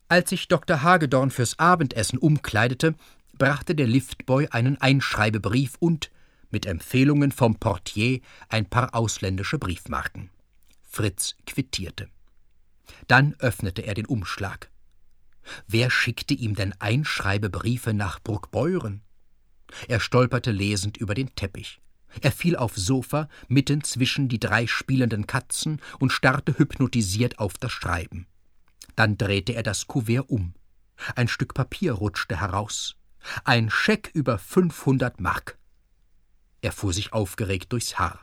Als sich Dr. Hagedorn fürs Abendessen umkleidete, brachte der Liftboy einen Einschreibebrief und, mit Empfehlungen vom Portier, ein paar ausländische Briefmarken. Fritz quittierte. Dann öffnete er den Umschlag. Wer schickte ihm denn Einschreibebriefe nach Bruckbeuren? Er stolperte lesend über den Teppich. Er fiel aufs Sofa, mitten zwischen die 3 spielenden Katzen und starrte hypnotisiert auf das Schreiben. Dann drehte er das Kuvert um. Ein Stück Papier rutschte heraus. Ein Scheck über 500 Mark. Er fuhr sich aufgeregt durchs Haar.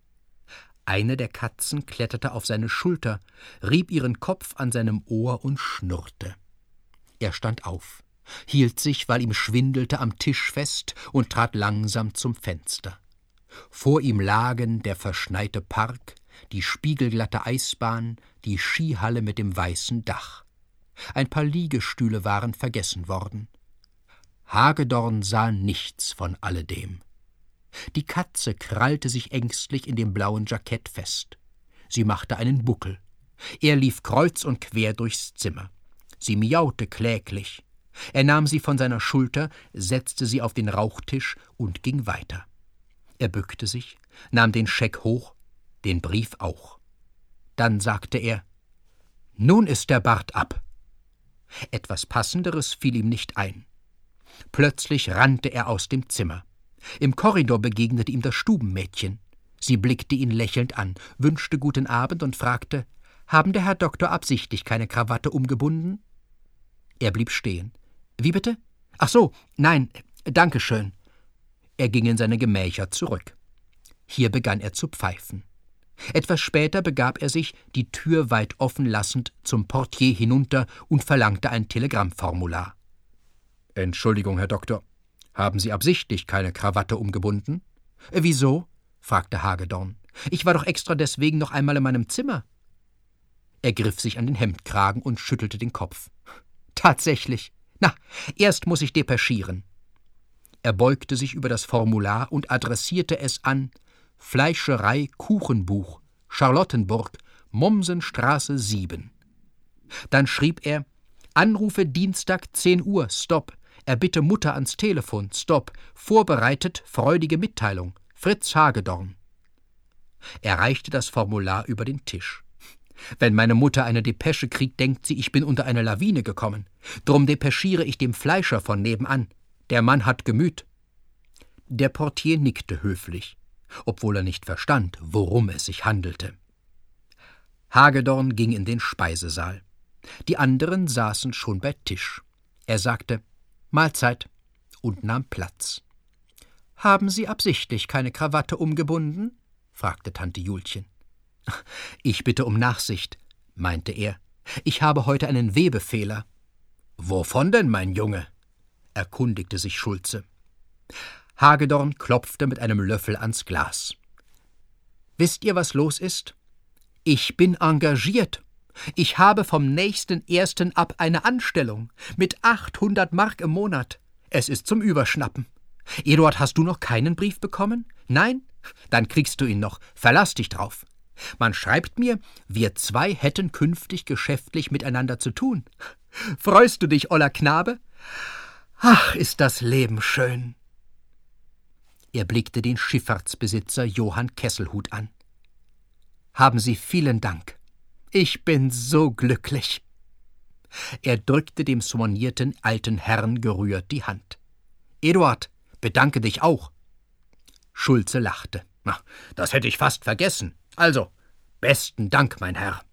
Eine der Katzen kletterte auf seine Schulter, rieb ihren Kopf an seinem Ohr und schnurrte. Er stand auf, hielt sich, weil ihm schwindelte, am Tisch fest und trat langsam zum Fenster. Vor ihm lagen der verschneite Park, die spiegelglatte Eisbahn, die Skihalle mit dem weißen Dach. Ein paar Liegestühle waren vergessen worden. Hagedorn sah nichts von alledem. Die Katze krallte sich ängstlich in dem blauen Jackett fest. Sie machte einen Buckel. Er lief kreuz und quer durchs Zimmer. Sie miaute kläglich. Er nahm sie von seiner Schulter, setzte sie auf den Rauchtisch und ging weiter. Er bückte sich, nahm den Scheck hoch, den Brief auch. Dann sagte er: »Nun ist der Bart ab.« Etwas Passenderes fiel ihm nicht ein. Plötzlich rannte er aus dem Zimmer. Im Korridor begegnete ihm das Stubenmädchen. Sie blickte ihn lächelnd an, wünschte guten Abend und fragte: »Haben der Herr Doktor absichtlich keine Krawatte umgebunden?« Er blieb stehen. »Wie bitte? Ach so, nein, danke schön.« Er ging in seine Gemächer zurück. Hier begann er zu pfeifen. Etwas später begab er sich, die Tür weit offen lassend, zum Portier hinunter und verlangte ein Telegrammformular. »Entschuldigung, Herr Doktor, haben Sie absichtlich keine Krawatte umgebunden?« »Wieso?« fragte Hagedorn. »Ich war doch extra deswegen noch einmal in meinem Zimmer.« Er griff sich an den Hemdkragen und schüttelte den Kopf. »Tatsächlich. Na, erst muss ich depeschieren.« Er beugte sich über das Formular und adressierte es an Fleischerei Kuchenbuch, Charlottenburg, Mommsenstraße 7. Dann schrieb er: »Anrufe Dienstag 10 Uhr, Stopp. Erbitte Mutter ans Telefon, Stopp. Vorbereitet, freudige Mitteilung. Fritz Hagedorn.« Er reichte das Formular über den Tisch. »Wenn meine Mutter eine Depesche kriegt, denkt sie, ich bin unter eine Lawine gekommen. Drum depeschiere ich dem Fleischer von nebenan. Der Mann hat Gemüt.« Der Portier nickte höflich, obwohl er nicht verstand, worum es sich handelte. Hagedorn ging in den Speisesaal. Die anderen saßen schon bei Tisch. Er sagte: »Mahlzeit« und nahm Platz. »Haben Sie absichtlich keine Krawatte umgebunden?« fragte Tante Julchen. »Ich bitte um Nachsicht«, meinte er. »Ich habe heute einen Webefehler.« »Wovon denn, mein Junge?« erkundigte sich Schulze. Hagedorn klopfte mit einem Löffel ans Glas. »Wisst ihr, was los ist? Ich bin engagiert. Ich habe vom nächsten 1. ab eine Anstellung mit 800 Mark im Monat. Es ist zum Überschnappen. Eduard, hast du noch keinen Brief bekommen? Nein? Dann kriegst du ihn noch. Verlass dich drauf. Man schreibt mir, wir 2 hätten künftig geschäftlich miteinander zu tun. Freust du dich, oller Knabe? Ach, ist das Leben schön.« Er blickte den Schifffahrtsbesitzer Johann Kesselhut an. »Haben Sie vielen Dank. Ich bin so glücklich.« Er drückte dem soignierten alten Herrn gerührt die Hand. »Eduard, bedanke dich auch.« Schulze lachte. »Na, das hätte ich fast vergessen. Also, besten Dank, mein Herr.«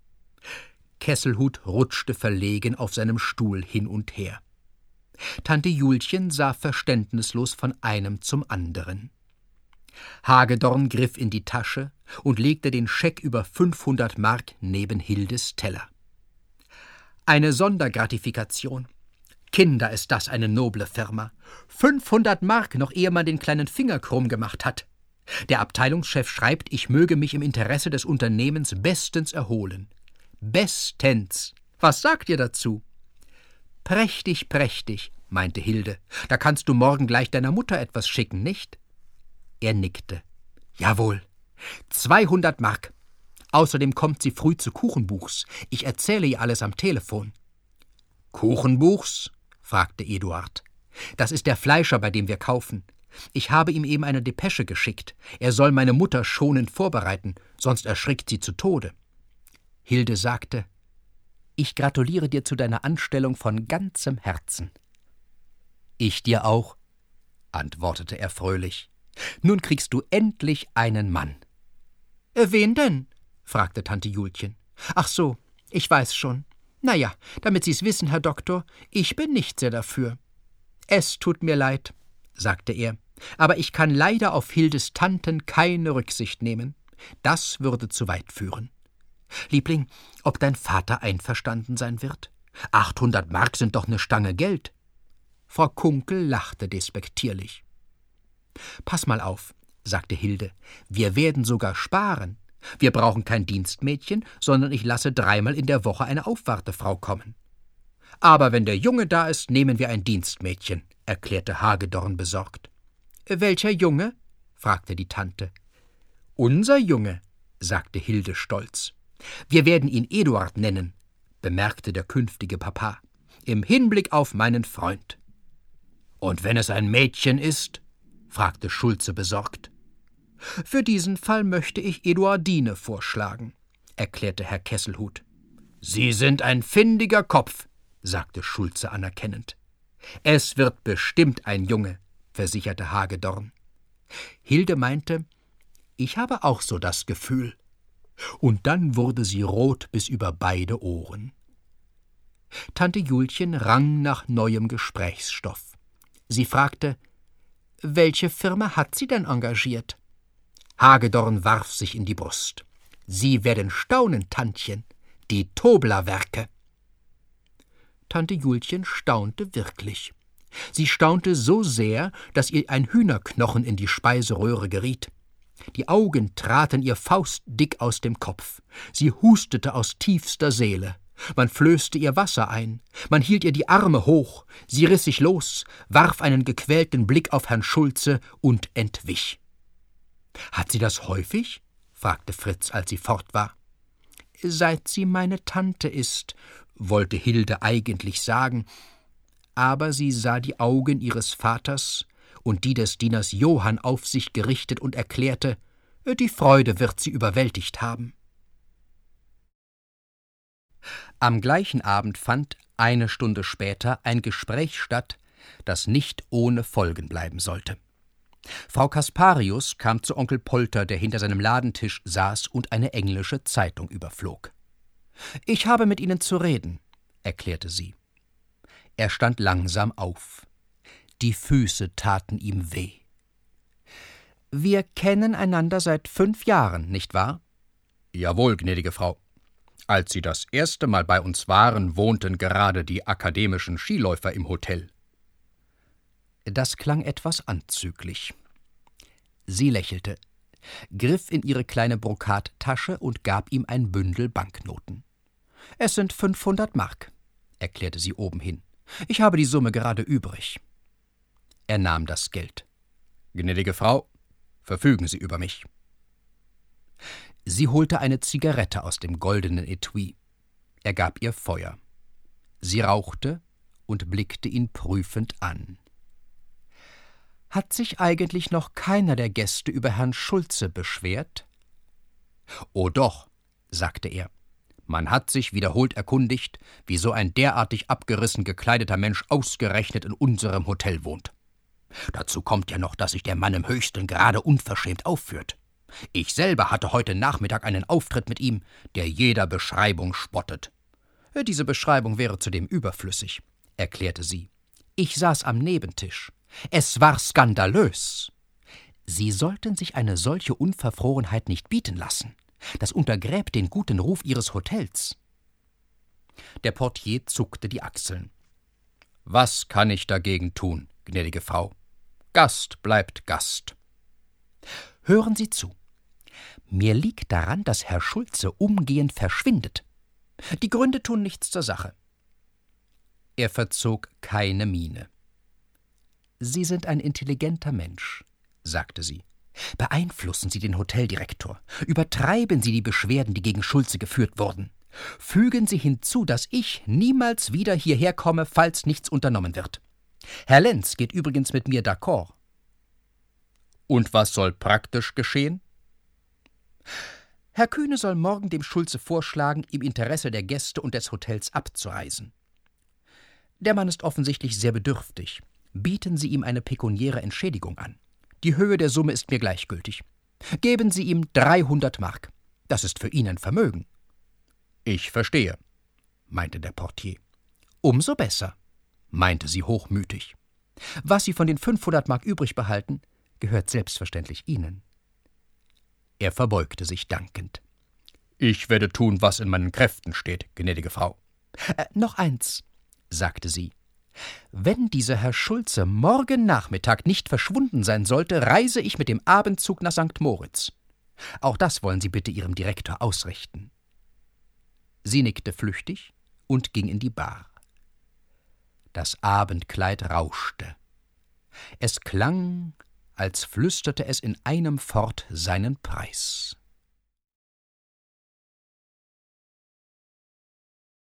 Kesselhut rutschte verlegen auf seinem Stuhl hin und her. Tante Julchen sah verständnislos von einem zum anderen. Hagedorn griff in die Tasche und legte den Scheck über 500 Mark neben Hildes Teller. »Eine Sondergratifikation. Kinder, ist das eine noble Firma. 500 Mark, noch ehe man den kleinen Finger krumm gemacht hat. Der Abteilungschef schreibt, ich möge mich im Interesse des Unternehmens bestens erholen. Bestens. Was sagt ihr dazu?« »Prächtig, prächtig«, meinte Hilde. »Da kannst du morgen gleich deiner Mutter etwas schicken, nicht?« Er nickte. »Jawohl. 200 Mark. Außerdem kommt sie früh zu Kuchenbuchs. Ich erzähle ihr alles am Telefon.« »Kuchenbuchs?« fragte Eduard. »Das ist der Fleischer, bei dem wir kaufen. Ich habe ihm eben eine Depesche geschickt. Er soll meine Mutter schonend vorbereiten, sonst erschrickt sie zu Tode.« Hilde sagte: »Ich gratuliere dir zu deiner Anstellung von ganzem Herzen.« »Ich dir auch«, antwortete er fröhlich. »Nun kriegst du endlich einen Mann.« »Wen denn?« fragte Tante Julchen. »Ach so, ich weiß schon. Na ja, damit Sie's wissen, Herr Doktor, ich bin nicht sehr dafür.« »Es tut mir leid«, sagte er, »aber ich kann leider auf Hildes Tanten keine Rücksicht nehmen. Das würde zu weit führen. Liebling, ob dein Vater einverstanden sein wird? 800 Mark sind doch eine Stange Geld.« Frau Kunkel lachte despektierlich. »Pass mal auf«, sagte Hilde, »wir werden sogar sparen. Wir brauchen kein Dienstmädchen, sondern ich lasse 3-mal in der Woche eine Aufwartefrau kommen.« »Aber wenn der Junge da ist, nehmen wir ein Dienstmädchen«, erklärte Hagedorn besorgt. »Welcher Junge?« fragte die Tante. »Unser Junge«, sagte Hilde stolz. »Wir werden ihn Eduard nennen«, bemerkte der künftige Papa, »im Hinblick auf meinen Freund.« »Und wenn es ein Mädchen ist?« fragte Schulze besorgt. »Für diesen Fall möchte ich Eduardine vorschlagen«, erklärte Herr Kesselhut. »Sie sind ein findiger Kopf«, sagte Schulze anerkennend. »Es wird bestimmt ein Junge«, versicherte Hagedorn. Hilde meinte, »Ich habe auch so das Gefühl.« Und dann wurde sie rot bis über beide Ohren. Tante Julchen rang nach neuem Gesprächsstoff. Sie fragte, »Welche Firma hat sie denn engagiert?« Hagedorn warf sich in die Brust. »Sie werden staunen, Tantchen, die Tobler-Werke.« Tante Julchen staunte wirklich. Sie staunte so sehr, dass ihr ein Hühnerknochen in die Speiseröhre geriet. Die Augen traten ihr faustdick aus dem Kopf. Sie hustete aus tiefster Seele. Man flößte ihr Wasser ein. Man hielt ihr die Arme hoch. Sie riss sich los, warf einen gequälten Blick auf Herrn Schulze und entwich. »Hat sie das häufig?« fragte Fritz, als sie fort war. »Seit sie meine Tante ist«, wollte Hilde eigentlich sagen, aber sie sah die Augen ihres Vaters und die des Dieners Johann auf sich gerichtet und erklärte, die Freude wird sie überwältigt haben. Am gleichen Abend fand, 1 Stunde später, ein Gespräch statt, das nicht ohne Folgen bleiben sollte. Frau Kasparius kam zu Onkel Polter, der hinter seinem Ladentisch saß und eine englische Zeitung überflog. »Ich habe mit Ihnen zu reden«, erklärte sie. Er stand langsam auf. Die Füße taten ihm weh. »Wir kennen einander seit 5 Jahren, nicht wahr?« »Jawohl, gnädige Frau. Als Sie das erste Mal bei uns waren, wohnten gerade die akademischen Skiläufer im Hotel.« Das klang etwas anzüglich. Sie lächelte, griff in ihre kleine Brokattasche und gab ihm ein Bündel Banknoten. »Es sind 500 Mark«, erklärte sie obenhin. »Ich habe die Summe gerade übrig.« Er nahm das Geld. »Gnädige Frau, verfügen Sie über mich.« Sie holte eine Zigarette aus dem goldenen Etui. Er gab ihr Feuer. Sie rauchte und blickte ihn prüfend an. »Hat sich eigentlich noch keiner der Gäste über Herrn Schulze beschwert?« »Oh doch«, sagte er. »Man hat sich wiederholt erkundigt, wieso ein derartig abgerissen gekleideter Mensch ausgerechnet in unserem Hotel wohnt. Dazu kommt ja noch, dass sich der Mann im höchsten Grade unverschämt aufführt. Ich selber hatte heute Nachmittag einen Auftritt mit ihm, der jeder Beschreibung spottet.« »Diese Beschreibung wäre zudem überflüssig«, erklärte sie. »Ich saß am Nebentisch. Es war skandalös. Sie sollten sich eine solche Unverfrorenheit nicht bieten lassen. Das untergräbt den guten Ruf Ihres Hotels.« Der Portier zuckte die Achseln. »Was kann ich dagegen tun, gnädige Frau? Gast bleibt Gast.« »Hören Sie zu. Mir liegt daran, dass Herr Schulze umgehend verschwindet. Die Gründe tun nichts zur Sache.« Er verzog keine Miene. »Sie sind ein intelligenter Mensch«, sagte sie. »Beeinflussen Sie den Hoteldirektor. Übertreiben Sie die Beschwerden, die gegen Schulze geführt wurden. Fügen Sie hinzu, dass ich niemals wieder hierher komme, falls nichts unternommen wird. Herr Lenz geht übrigens mit mir d'accord.« »Und was soll praktisch geschehen?« »Herr Kühne soll morgen dem Schulze vorschlagen, im Interesse der Gäste und des Hotels abzureisen. Der Mann ist offensichtlich sehr bedürftig. Bieten Sie ihm eine pekuniäre Entschädigung an. Die Höhe der Summe ist mir gleichgültig. Geben Sie ihm 300 Mark. Das ist für ihn ein Vermögen.« »Ich verstehe«, meinte der Portier. »Umso besser«, meinte sie hochmütig. »Was Sie von den 500 Mark übrig behalten, gehört selbstverständlich Ihnen.« Er verbeugte sich dankend. »Ich werde tun, was in meinen Kräften steht, gnädige Frau.« »Noch eins«, sagte sie. »Wenn dieser Herr Schulze morgen Nachmittag nicht verschwunden sein sollte, reise ich mit dem Abendzug nach St. Moritz. Auch das wollen Sie bitte Ihrem Direktor ausrichten.« Sie nickte flüchtig und ging in die Bar. Das Abendkleid rauschte. Es klang, als flüsterte es in einem fort seinen Preis.